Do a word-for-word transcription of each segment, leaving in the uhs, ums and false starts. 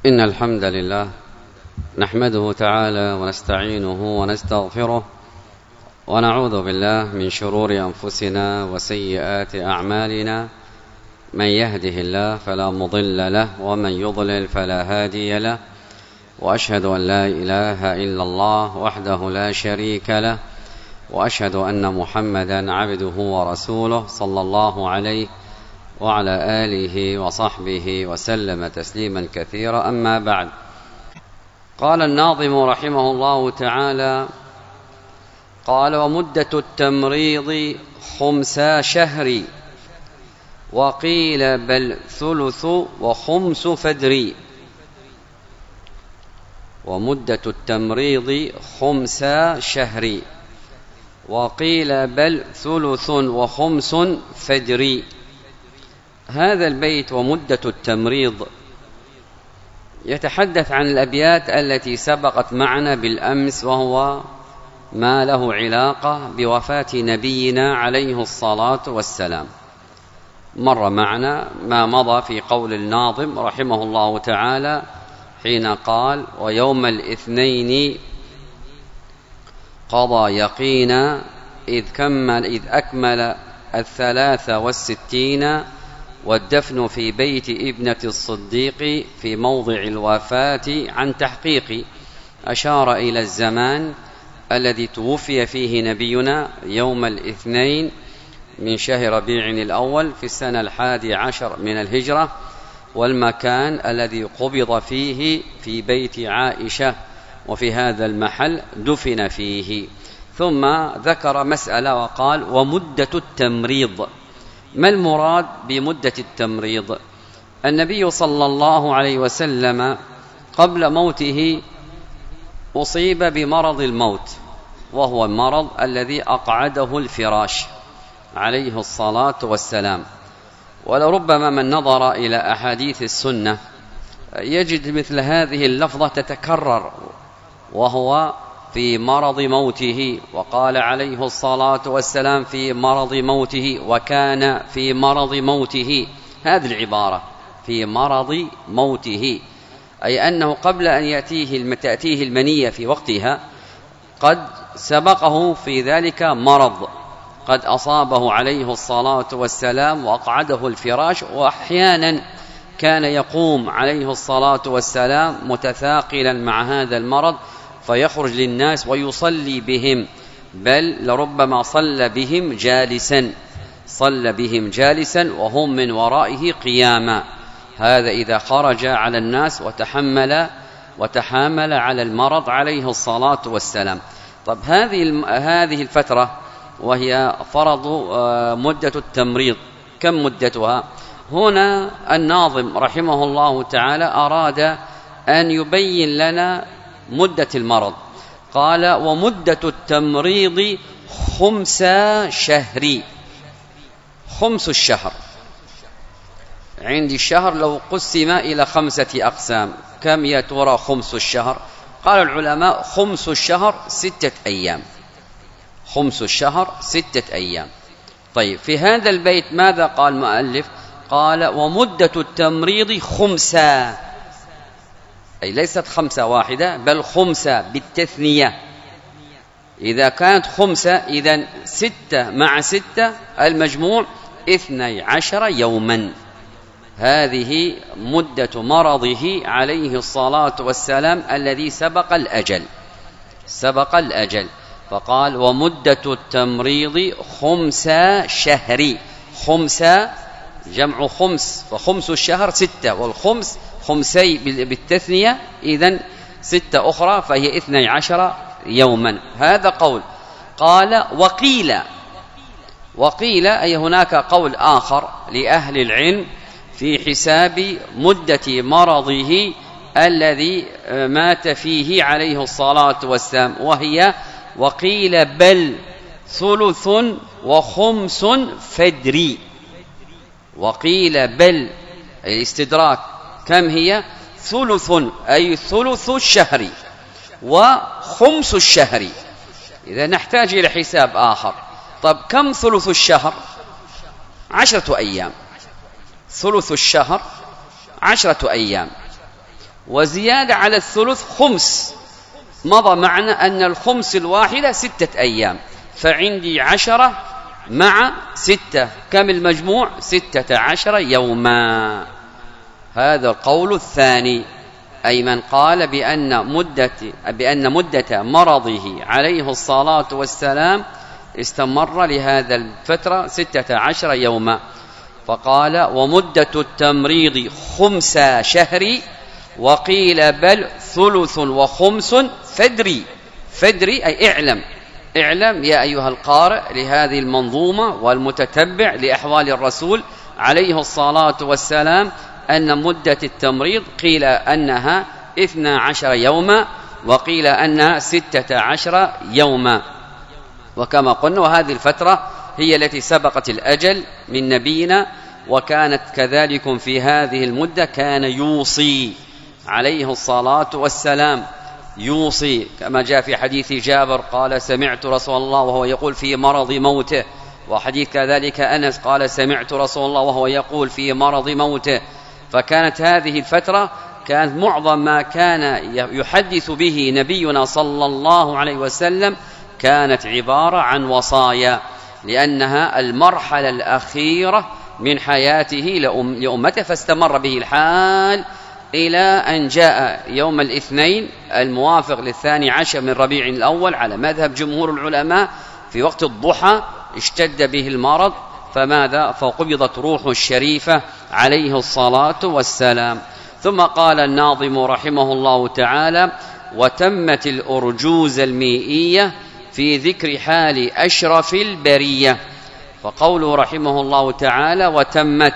إن الحمد لله نحمده تعالى ونستعينه ونستغفره ونعوذ بالله من شرور أنفسنا وسيئات أعمالنا. من يهده الله فلا مضل له ومن يضلل فلا هادي له، وأشهد أن لا إله إلا الله وحده لا شريك له، وأشهد أن محمدا عبده ورسوله صلى الله عليه وعلى آله وصحبه وسلم تسليما كثيرا. أما بعد، قال الناظم رحمه الله تعالى: قال: ومدة التمريض خمسا شهر، وقيل بل ثلث وخمس فدري. ومدة التمريض خمسا شهر، وقيل بل ثلث وخمس فدري. هذا البيت ومدة التمريض يتحدث عن الأبيات التي سبقت معنا بالأمس، وهو ما له علاقة بوفاة نبينا عليه الصلاة والسلام. مر معنا ما مضى في قول الناظم رحمه الله تعالى حين قال: ويوم الاثنين قضى يقينا، إذ, كمل إذ أكمل الثلاث والستين، والدفن في بيت ابنة الصديق في موضع الوفاة عن تحقيق. أشار إلى الزمان الذي توفي فيه نبينا يوم الاثنين من شهر ربيع الأول في السنة الحادي عشر من الهجرة، والمكان الذي قبض فيه في بيت عائشة، وفي هذا المحل دفن فيه. ثم ذكر مسألة وقال: ومدة التمريض. ما المراد بمدة التمريض؟ النبي صلى الله عليه وسلم قبل موته أصيب بمرض الموت، وهو المرض الذي أقعده الفراش عليه الصلاة والسلام. ولربما من نظر إلى أحاديث السنة يجد مثل هذه اللفظة تتكرر، وهو في مرض موته، وقال عليه الصلاة والسلام في مرض موته، وكان في مرض موته. هذه العبارة في مرض موته، أي أنه قبل أن يأتيه تأتيه المنية في وقتها قد سبقه في ذلك مرض قد أصابه عليه الصلاة والسلام وأقعده الفراش. وأحيانا كان يقوم عليه الصلاة والسلام متثاقلا مع هذا المرض فيخرج للناس ويصلي بهم، بل لربما صلى بهم جالسا صلى بهم جالسا وهم من ورائه قياما. هذا إذا خرج على الناس وتحمل وتحامل على المرض عليه الصلاة والسلام. طب هذه هذه الفترة وهي فرض مدة التمريض، كم مدتها؟ هنا الناظم رحمه الله تعالى أراد أن يبين لنا مدة المرض. قال: ومدة التمريض خمس شهر. خمس الشهر، عندي الشهر لو قسم إلى خمسة أقسام، كم يا ترى خمس الشهر؟ قال العلماء: خمس الشهر ستة أيام. خمس الشهر ستة أيام. طيب، في هذا البيت ماذا قال المؤلف؟ قال: ومدة التمريض خمسة، أي ليست خمسة واحدة بل خمسة بالتثنية. إذا كانت خمسة إذن ستة مع ستة المجموع اثني عشر يوما. هذه مدة مرضه عليه الصلاة والسلام الذي سبق الأجل سبق الأجل فقال: ومدة التمريض خمس شهر. خمس جمع خمس، فخمس الشهر ستة، والخمس خمسي بالتثنية، إذن ستة أخرى فهي اثني عشر يوما. هذا قول. قال: وقيل. وقيل أي هناك قول آخر لأهل العلم في حساب مدة مرضه الذي مات فيه عليه الصلاة والسلام، وهي: وقيل بل ثلث وخمس فدري. وقيل بل الاستدراك، كم هي؟ ثلث، أي ثلث الشهر، وخمس الشهر. إذا نحتاج إلى حساب آخر. طب كم ثلث الشهر؟ عشرة أيام. ثلث الشهر عشرة أيام. وزيادة على الثلث خمس. مضى معنا أن الخمس الواحدة ستة أيام، فعندي عشرة مع ستة، كم المجموع؟ ستة عشر يوما. هذا القول الثاني، أي من قال بأن مدة, بأن مدة مرضه عليه الصلاة والسلام استمر لهذا الفترة ستة عشر يوما. فقال ومدة التمريض خمس شهر، وقيل بل ثلث وخمس فدري. فدري أي اعلم، اعلم يا أيها القارئ لهذه المنظومة والمتتبع لأحوال الرسول عليه الصلاة والسلام أن مدة التمريض قيل أنها اثنا عشر يوما، وقيل أنها ستة عشر يوما. وكما قلنا وهذه الفترة هي التي سبقت الأجل من نبينا، وكانت كذلك في هذه المدة كان يوصي عليه الصلاة والسلام، يوصي كما جاء في حديث جابر قال سمعت رسول الله وهو يقول في مرض موته، وحديث كذلك أنس قال سمعت رسول الله وهو يقول في مرض موته. فكانت هذه الفترة كانت معظم ما كان يحدث به نبينا صلى الله عليه وسلم كانت عبارة عن وصايا، لأنها المرحلة الأخيرة من حياته لأمته، فاستمر به الحال إلى أن جاء يوم الاثنين الموافق للثاني عشر من ربيع الأول على مذهب جمهور العلماء في وقت الضحى اشتد به المرض، فماذا؟ فقبضت روحه الشريفة عليه الصلاة والسلام. ثم قال الناظم رحمه الله تعالى وتمت الأرجوزة المئية في ذكر حال أشرف البرية. فقوله رحمه الله تعالى وتمت،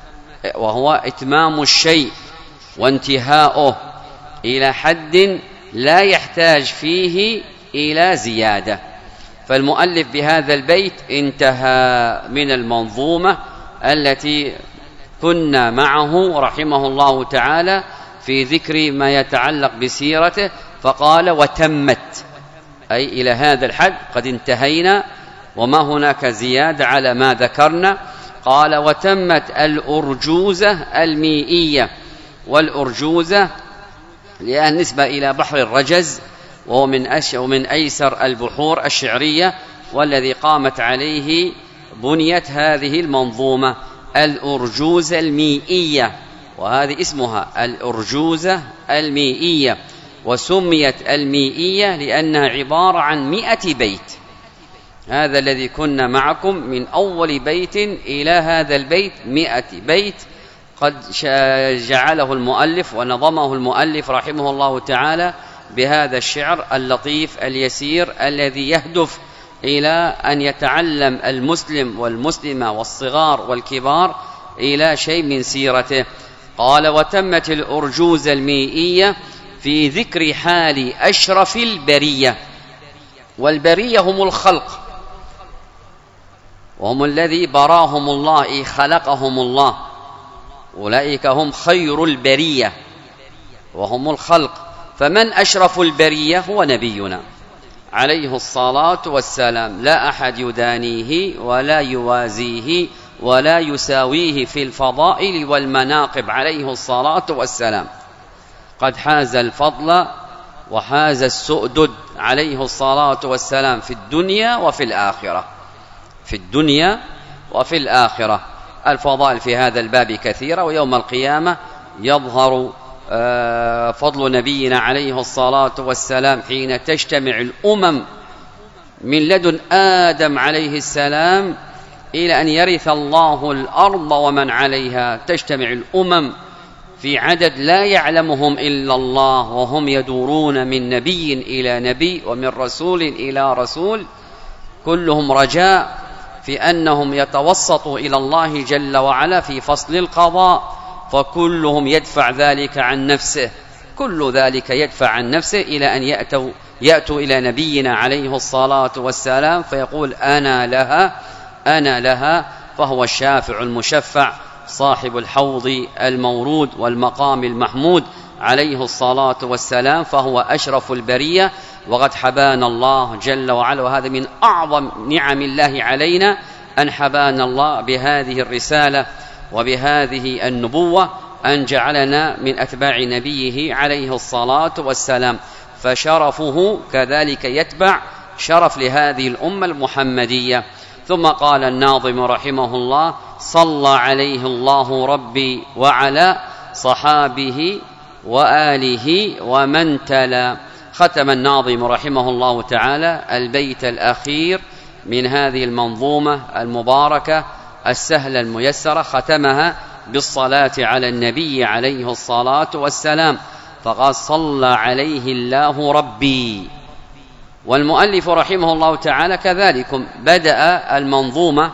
وهو إتمام الشيء وانتهاؤه إلى حد لا يحتاج فيه إلى زيادة. فالمؤلف بهذا البيت انتهى من المنظومة التي كنا معه رحمه الله تعالى في ذكر ما يتعلق بسيرته، فقال وتمت، أي إلى هذا الحد قد انتهينا وما هناك زيادة على ما ذكرنا. قال وتمت الأرجوزة المئية، والأرجوزة لها نسبة إلى بحر الرجز، وهو من أشهر ومن أيسر البحور الشعرية، والذي قامت عليه بنية هذه المنظومة الأرجوزة المئية، وهذه اسمها الأرجوزة المئية. وسميت المئية لأنها عبارة عن مئة بيت. هذا الذي كنا معكم من أول بيت إلى هذا البيت مئة بيت قد جعله المؤلف ونظمه المؤلف رحمه الله تعالى بهذا الشعر اللطيف اليسير الذي يهدف إلى أن يتعلم المسلم والمسلمة والصغار والكبار إلى شيء من سيرته. قال وتمت الأرجوزة المئية في ذكر حال أشرف البرية. والبرية هم الخلق، وهم الذي براهم الله، إيه خلقهم الله، أولئك هم خير البرية وهم الخلق. فمن أشرف البرية؟ هو نبينا عليه الصلاة والسلام، لا أحد يدانيه ولا يوازيه ولا يساويه في الفضائل والمناقب عليه الصلاة والسلام. قد حاز الفضل وحاز السؤدد عليه الصلاة والسلام في الدنيا وفي الآخرة، في الدنيا وفي الآخرة. الفضائل في هذا الباب كثيرة، ويوم القيامة يظهر فضل نبينا عليه الصلاة والسلام حين تجتمع الأمم من لدن آدم عليه السلام إلى أن يرث الله الأرض ومن عليها. تجتمع الأمم في عدد لا يعلمهم إلا الله، وهم يدورون من نبي إلى نبي ومن رسول إلى رسول، كلهم رجاء في أنهم يتوسطوا إلى الله جل وعلا في فصل القضاء، فكلهم يدفع ذلك عن نفسه، كل ذلك يدفع عن نفسه إلى أن يأتوا, يأتوا إلى نبينا عليه الصلاة والسلام فيقول أنا لها أنا لها، فهو الشافع المشفع صاحب الحوض المورود والمقام المحمود عليه الصلاة والسلام، فهو أشرف البرية. وقد حبانا الله جل وعلا، وهذا من أعظم نعم الله علينا أن حبانا الله بهذه الرسالة وبهذه النبوة، أن جعلنا من أتباع نبيه عليه الصلاة والسلام، فشرفه كذلك يتبع شرف لهذه الأمة المحمدية. ثم قال الناظم رحمه الله: صلى عليه الله ربي وعلى صحابه وآله ومن تلا. ختم الناظم رحمه الله تعالى البيت الأخير من هذه المنظومة المباركة السهلة الميسرة، ختمها بالصلاة على النبي عليه الصلاة والسلام، فقال: صلى عليه الله ربي. والمؤلف رحمه الله تعالى كذلك بدأ المنظومة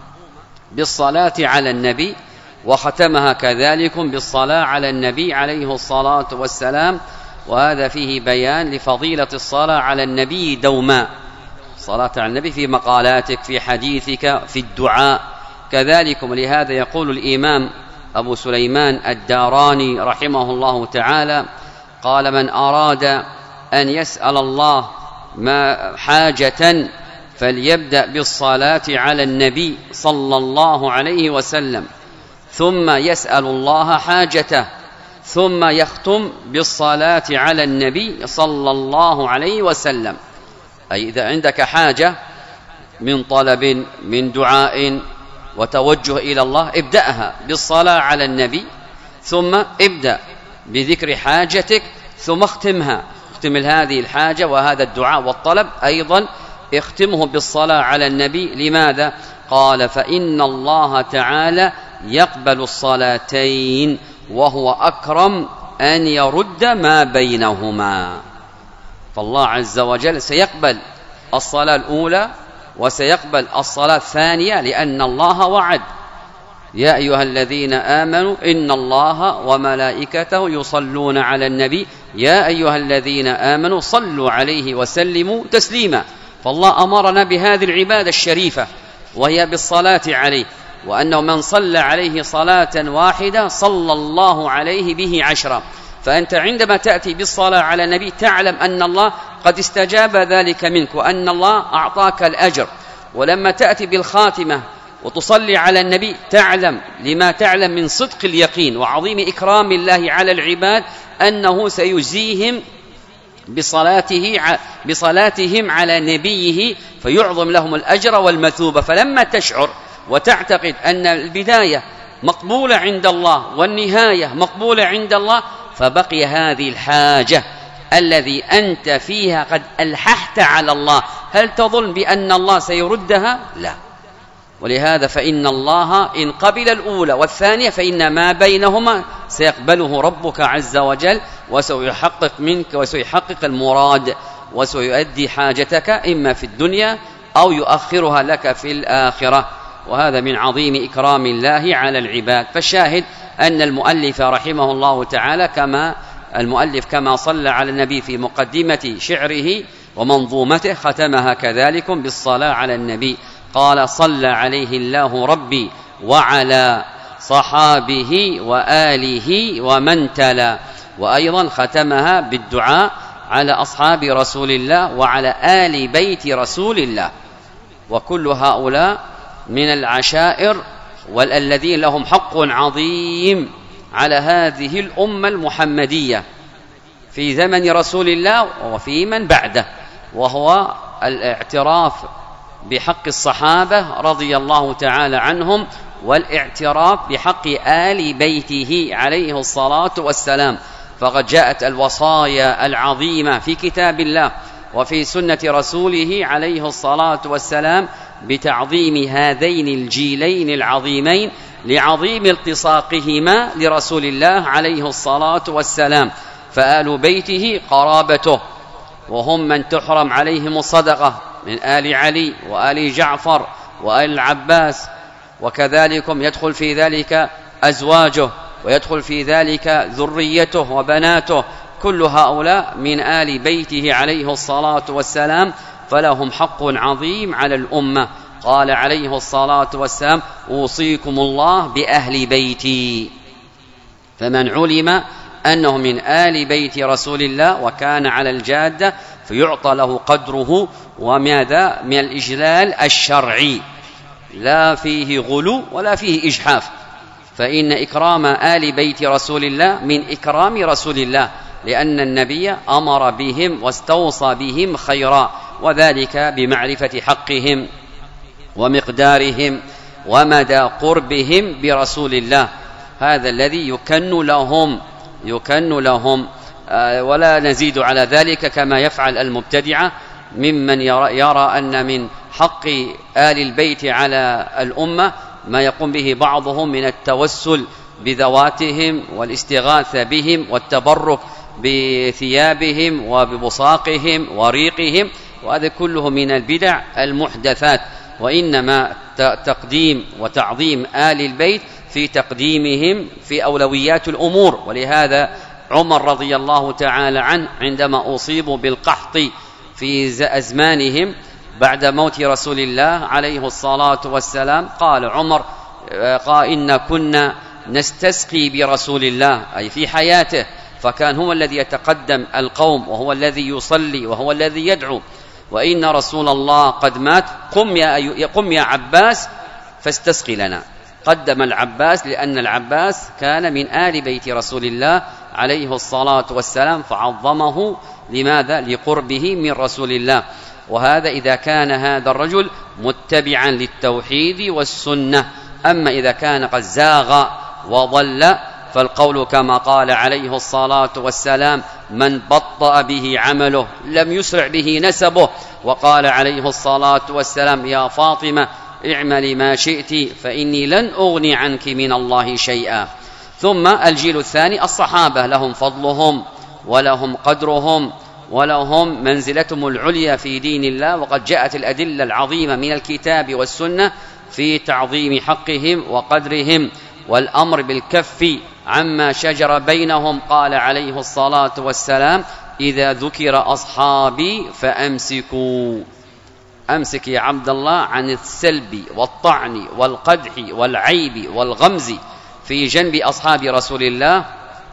بالصلاة على النبي، وختمها كذلك بالصلاة على النبي عليه الصلاة والسلام، وهذا فيه بيان لفضيلة الصلاة على النبي دوما، الصلاة على النبي في مقالاتك، في حديثك، في الدعاء كذلك. ولهذا يقول الإمام أبو سليمان الداراني رحمه الله تعالى: قال: من أراد أن يسأل الله ما حاجة فليبدأ بالصلاة على النبي صلى الله عليه وسلم، ثم يسأل الله حاجته، ثم يختم بالصلاة على النبي صلى الله عليه وسلم. أي إذا عندك حاجة من طلب من دعاء وتوجه إلى الله، ابدأها بالصلاة على النبي، ثم ابدأ بذكر حاجتك، ثم اختمها، اختم هذه الحاجة وهذا الدعاء والطلب أيضا اختمه بالصلاة على النبي. لماذا؟ قال: فإن الله تعالى يقبل الصلاتين وهو أكرم أن يرد ما بينهما. فالله عز وجل سيقبل الصلاة الأولى وسيقبل الصلاة الثانية، لأن الله وعد: يا أيها الذين آمنوا إن الله وملائكته يصلون على النبي يا أيها الذين آمنوا صلوا عليه وسلموا تسليما. فالله أمرنا بهذه العبادة الشريفة وهي بالصلاة عليه، وأنه من صلى عليه صلاة واحدة صلى الله عليه به عشرا. فأنت عندما تأتي بالصلاة على النبي تعلم أن الله قد استجاب ذلك منك وأن الله أعطاك الأجر. ولما تأتي بالخاتمة وتصلي على النبي تعلم لما تعلم من صدق اليقين وعظيم إكرام الله على العباد أنه سيجزيهم بصلاته بصلاتهم على نبيه، فيعظم لهم الأجر والمثوبة. فلما تشعر وتعتقد أن البداية مقبولة عند الله والنهاية مقبولة عند الله، فبقي هذه الحاجة الذي أنت فيها قد ألححت على الله، هل تظن بأن الله سيردها؟ لا. ولهذا فإن الله إن قبل الأولى والثانية فإن ما بينهما سيقبله ربك عز وجل، وسيحقق منك وسيحقق المراد، وسيؤدي حاجتك إما في الدنيا أو يؤخرها لك في الآخرة. وهذا من عظيم إكرام الله على العباد. فالشاهد أن المؤلف رحمه الله تعالى كما المؤلف كما صلى على النبي في مقدمة شعره ومنظومته ختمها كذلك بالصلاة على النبي. قال: صلى عليه الله ربي وعلى صحابه وآله ومن تلا. وأيضا ختمها بالدعاء على أصحاب رسول الله وعلى آل بيت رسول الله. وكل هؤلاء من العشائر والذين لهم حق عظيم على هذه الأمة المحمدية في زمن رسول الله وفي من بعده، وهو الاعتراف بحق الصحابة رضي الله تعالى عنهم، والاعتراف بحق آل بيته عليه الصلاة والسلام. فقد جاءت الوصايا العظيمة في كتاب الله وفي سنة رسوله عليه الصلاة والسلام بتعظيم هذين الجيلين العظيمين لعظيم التصاقهما لرسول الله عليه الصلاة والسلام. فآل بيته قرابته، وهم من تحرم عليهم الصدقة من آل علي وآل جعفر وآل العباس، وكذلك يدخل في ذلك أزواجه ويدخل في ذلك ذريته وبناته، كل هؤلاء من آل بيته عليه الصلاة والسلام، فلهم حق عظيم على الأمة. قال عليه الصلاة والسلام: أوصيكم الله بأهل بيتي. فمن علم أنه من آل بيت رسول الله وكان على الجادة فيعطى له قدره، وماذا من الإجلال الشرعي، لا فيه غلو ولا فيه إجحاف. فإن إكرام آل بيت رسول الله من إكرام رسول الله، لأن النبي أمر بهم واستوصى بهم خيرا، وذلك بمعرفة حقهم ومقدارهم ومدى قربهم برسول الله. هذا الذي يكن لهم يكن لهم ولا نزيد على ذلك كما يفعل المبتدعة ممن يرى, يرى أن من حق آل البيت على الأمة ما يقوم به بعضهم من التوسل بذواتهم والاستغاثة بهم والتبرك بثيابهم وببصاقهم وريقهم، وهذا كله من البدع المحدثات. وإنما تقديم وتعظيم آل البيت في تقديمهم في أولويات الأمور. ولهذا عمر رضي الله تعالى عنه عندما أصيبوا بالقحط في أزمانهم بعد موت رسول الله عليه الصلاة والسلام، قال عمر قال إن كنا نستسقي برسول الله، أي في حياته، فكان هو الذي يتقدم القوم وهو الذي يصلي وهو الذي يدعو، وإن رسول الله قد مات، قم يا, قم يا عباس فاستسقي لنا. قدم العباس لأن العباس كان من آل بيت رسول الله عليه الصلاة والسلام، فعظمه لماذا؟ لقربه من رسول الله. وهذا إذا كان هذا الرجل متبعا للتوحيد والسنة. أما إذا كان قد زاغ وضل فالقول كما قال عليه الصلاة والسلام: من بطأ به عمله لم يسرع به نسبه. وقال عليه الصلاة والسلام: يا فاطمة اعملي ما شئت فإني لن أغني عنك من الله شيئا. ثم الجيل الثاني الصحابة، لهم فضلهم ولهم قدرهم ولهم منزلتهم العليا في دين الله، وقد جاءت الأدلة العظيمة من الكتاب والسنة في تعظيم حقهم وقدرهم والأمر بالكف عما شجر بينهم. قال عليه الصلاة والسلام: إذا ذكر أصحابي فأمسكوا. أمسك يا عبد الله عن السلب والطعن والقدح والعيب والغمز في جنب أصحاب رسول الله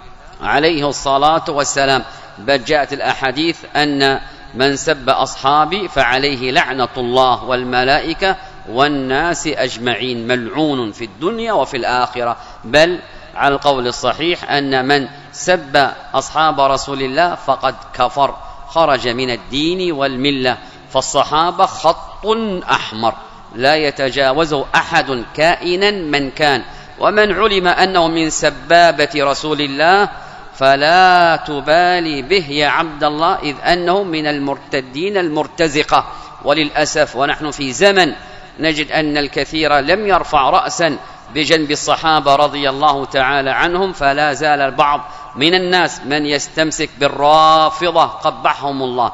عليه الصلاة والسلام. بل جاءت الأحاديث أن من سب أصحابي فعليه لعنة الله والملائكة والناس أجمعين، ملعون في الدنيا وفي الآخرة. بل على القول الصحيح أن من سب أصحاب رسول الله فقد كفر، خرج من الدين والملة. فالصحابة خط أحمر لا يتجاوزه أحد كائنا من كان. ومن علم أنه من سبابة رسول الله فلا تبالي به يا عبد الله، إذ أنه من المرتدين المرتزقة. وللأسف ونحن في زمن نجد أن الكثير لم يرفع رأسا بجنب الصحابة رضي الله تعالى عنهم، فلا زال البعض من الناس من يستمسك بالرافضة قبحهم الله،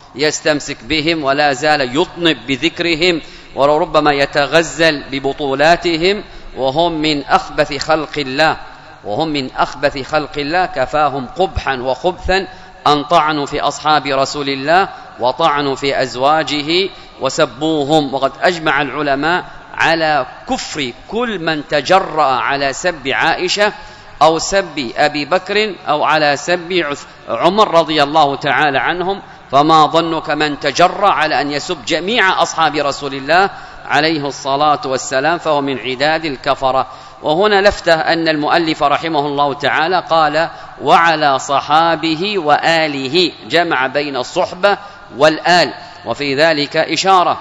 يستمسك بهم ولا زال يطنب بذكرهم، وربما يتغزل ببطولاتهم، وهم من أخبث خلق الله وهم من أخبث خلق الله. كفاهم قبحا وخبثا أن طعنوا في أصحاب رسول الله وطعنوا في أزواجه وسبوهم. وقد أجمع العلماء على كفر كل من تجرأ على سب عائشة أو سب أبي بكر أو على سب عمر رضي الله تعالى عنهم. فما ظنك من تجرأ على أن يسب جميع أصحاب رسول الله عليه الصلاة والسلام، فهو من عداد الكفرة. وهنا لفته أن المؤلف رحمه الله تعالى قال: وعلى صحابه وآله، جمع بين الصحبة والآل. وفي ذلك إشارة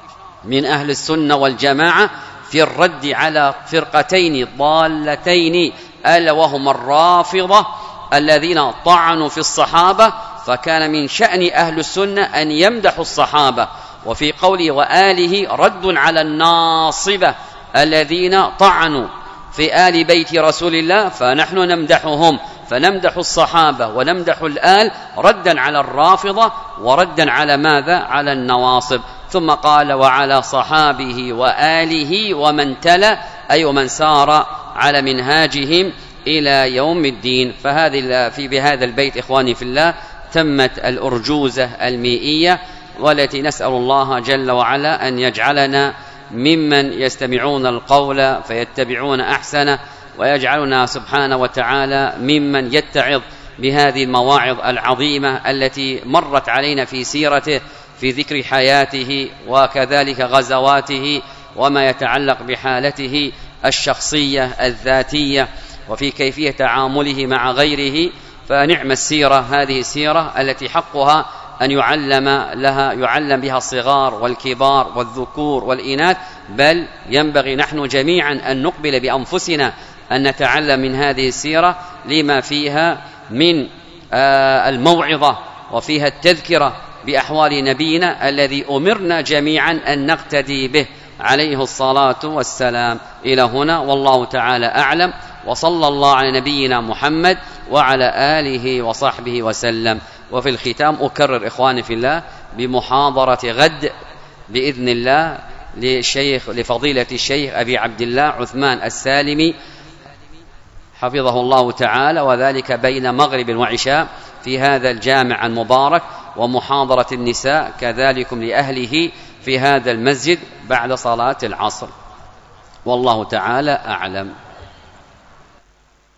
من أهل السنة والجماعة في الرد على فرقتين ضالتين، ألا وهما الرافضة الذين طعنوا في الصحابة. فكان من شأن أهل السنة أن يمدحوا الصحابة. وفي قوله وآله رد على الناصبة الذين طعنوا في آل بيت رسول الله، فنحن نمدحهم، فنمدح الصحابة ونمدح الآل ردا على الرافضة وردا على ماذا؟ على النواصب. ثم قال: وعلى صحابه وآله ومن تلا، أي ومن سار على منهاجهم إلى يوم الدين. فهذه في بهذا البيت إخواني في الله تمت الأرجوزة المئية، والتي نسأل الله جل وعلا أن يجعلنا ممن يستمعون القول فيتبعون أحسنه، ويجعلنا سبحانه وتعالى ممن يتعظ بهذه المواعظ العظيمة التي مرت علينا في سيرته، في ذكر حياته وكذلك غزواته وما يتعلق بحالته، الشخصية الذاتية وفي كيفية تعامله مع غيره، فنعم السيرة هذه السيرة التي حقها أن يعلم لها يعلم بها الصغار والكبار والذكور والإناث، بل ينبغي نحن جميعا أن نقبل بأنفسنا أن نتعلم من هذه السيرة لما فيها من الموعظة وفيها التذكرة بأحوال نبينا الذي أمرنا جميعا أن نقتدي به عليه الصلاة والسلام. إلى هنا والله تعالى أعلم، وصلى الله على نبينا محمد وعلى آله وصحبه وسلم. وفي الختام أكرر إخواني في الله بمحاضرة غد بإذن الله للشيخ لفضيلة الشيخ أبي عبد الله عثمان السالمي حفظه الله تعالى، وذلك بين مغرب وعشاء في هذا الجامع المبارك، ومحاضرة النساء كذلكم لأهله في هذا المسجد بعد صلاة العصر، والله تعالى أعلم.